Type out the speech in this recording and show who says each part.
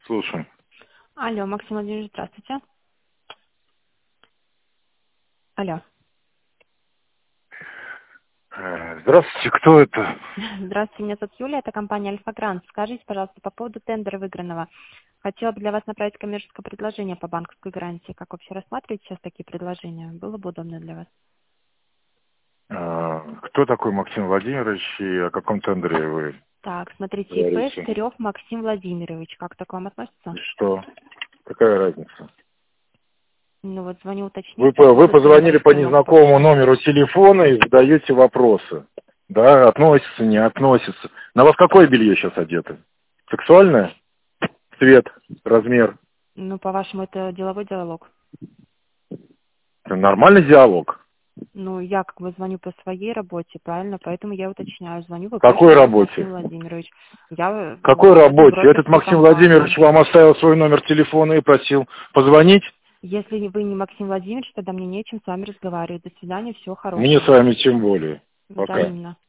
Speaker 1: Слушай.
Speaker 2: Алло, Максим Владимирович, здравствуйте. Алло.
Speaker 1: Здравствуйте, кто это?
Speaker 2: Здравствуйте, меня зовут Юлия, это компания Альфа-Грант. Скажите, пожалуйста, по поводу тендера выигранного. Хотела бы для вас направить коммерческое предложение по банковской гарантии. Как вообще рассматриваете сейчас такие предложения? Было бы удобно для вас?
Speaker 1: Кто такой Максим Владимирович и о каком тендере вы
Speaker 2: Так, смотрите, ИП
Speaker 1: говорите?
Speaker 2: Штырев Максим Владимирович. Как так к вам относится?
Speaker 1: И что? Какая разница?
Speaker 2: Ну вот звоню уточнить
Speaker 1: Вы,
Speaker 2: по
Speaker 1: вы
Speaker 2: поводу
Speaker 1: позвонили
Speaker 2: тендера,
Speaker 1: по
Speaker 2: что могу
Speaker 1: незнакомому
Speaker 2: пообещать.
Speaker 1: номеру телефона и задаете вопросы. Да, относится, не относится. На вас какое белье сейчас одето? Сексуальное? Цвет, размер?
Speaker 2: Ну, по-вашему, это деловой диалог?
Speaker 1: Это нормальный диалог?
Speaker 2: Ну, я как бы звоню по своей работе, правильно? Поэтому я уточняю. Звоню в ИП
Speaker 1: Какой
Speaker 2: Штырев
Speaker 1: работе?
Speaker 2: Максим Владимирович. Я
Speaker 1: Какой
Speaker 2: работаю в
Speaker 1: работе? Этот
Speaker 2: брокерской
Speaker 1: Максим
Speaker 2: компании.
Speaker 1: Владимирович вам оставил свой номер телефона и просил позвонить?
Speaker 2: Если вы не Максим Владимирович, тогда мне нечем с вами разговаривать. До свидания, всего
Speaker 1: Мне с
Speaker 2: хорошего.
Speaker 1: вами тем более. Пока.
Speaker 2: Взаимно.